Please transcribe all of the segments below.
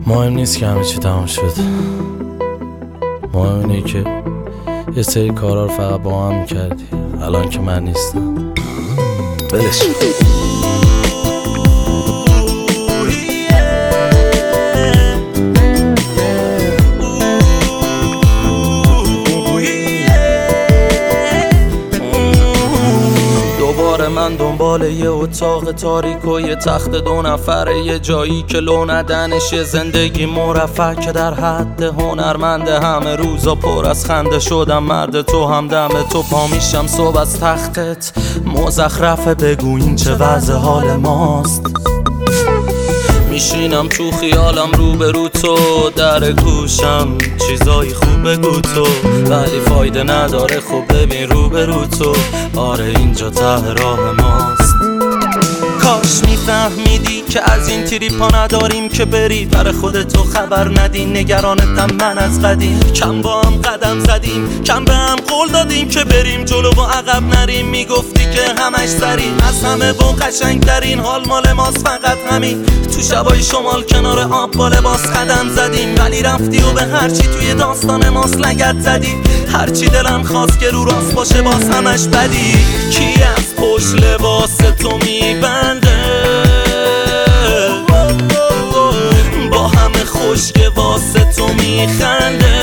مهم نیست که همه چی تمام شد، مهم اینه که یه سری کارا رو فقط با هم میکردی. الان که من نیستم ولش من دنبال یه اتاق تاریک و یه تخت 2 نفره، یه جایی که لو ندنش، یه زندگی مرفه که در حد هنرمنده. همه روزا پر از خنده شدم مرد تو، هم دم تو پا میشم صبح از تختت مزخرفه. بگو این چه وضع حال ماست؟ میشینم تو خیالم روبرو تو، در گوشم چیزای خوب بگو تو، ولی فایده نداره. خب ببین روبرو تو، آره اینجا ته راه ماست. کاش میفهمیدی که از این تریپا نداریم که بری برای خودتو خبر ندی. نگرانتم من از قدیم، کم با هم قدم زدیم، کم به هم قول دادیم که بریم جلو و عقب نریم. میگفتی که همش سریم، از همه و قشنگ ترین حال مال ماست فقط همین. تو شبای شمال کنار آب با لباس قدم زدیم، ولی رفتی و به هرچی توی داستان ماست لگد زدی. هرچی دلم خواست که رو راست باشه باز همش بدی. کی از پشت لباس تو میبنده با همه خوش که واسه تو میخنده؟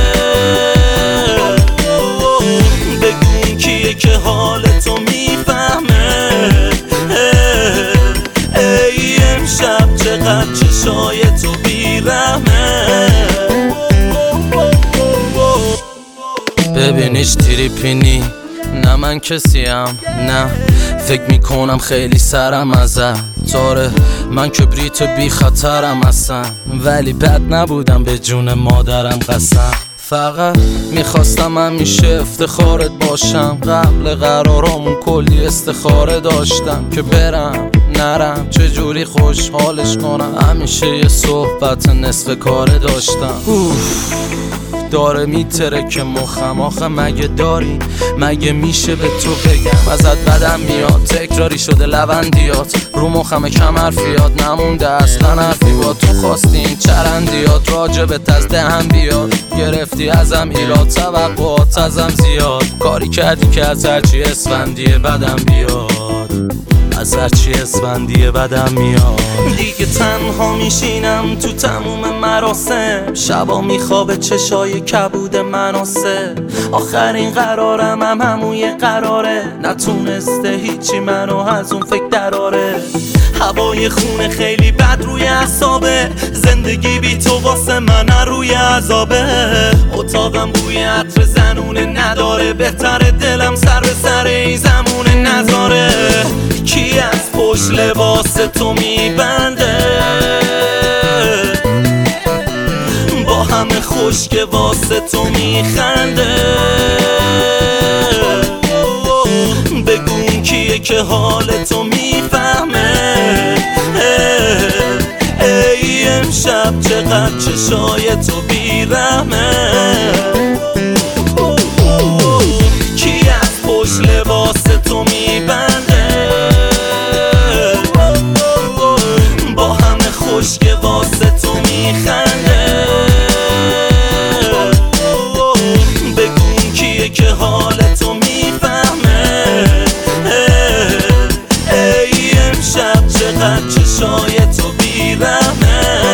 بگو کیه که حال تو میفهمه؟ ای امشب چقدر چشای تو بیرحمه. ببینیش تریپینی نه من کسیم، نه فکر میکنم خیلی سرم ازم تاره. من کبریت بی خطرم اصلا، ولی بد نبودم به جون مادرم قسم. فقط میخواستم همیشه افتخارت باشم. قبل قرارامون کلی استخاره داشتم که برم نرم چجوری خوشحالش کنم. همیشه یه صحبت نصف کاره داشتم. داره میتره که مخم آخه مگه داری؟ مگه میشه به تو بگم ازت بدم میاد؟ تکراری شده لبندیات رو مخم کم حرفیات، نمونده اصلا حرفی با تو. خواستی این چرندیات راجبت از دهن بیاد، گرفتی ازم ایراد توقعات ازم زیاد. کاری کردی که از هرچی اسفندیه بدم بیاد، از هرچی اسفندیه بدم میاد. دیگه تنها میشینم تو تموم مراسم، شبا میخوابه چشای کبود مناسه. آخرین قرارم هم همون قراره، نتونسته هیچی منو از اون فکر دراره. هوای خونه خیلی بد روی اعصابه، زندگی بی تو واسه من روی عذابه. اتاقم بوی عطر زنونه نداره، بهتره دلم سر به سر این زمونه نذاره. کی از پشت لباس تو میبنده با همه خوش که واسه تو میخنده؟ بگو کیه که حال تو میفهمه؟ ای امشب چقدر چشای تو بیرحمه. کی از پشت لباس تو میبنده با همه خوش که واسه تو میخنده؟ بگو کیه که حال تو میفهمه؟ ای امشب چقدر چشای تو بیرحمه.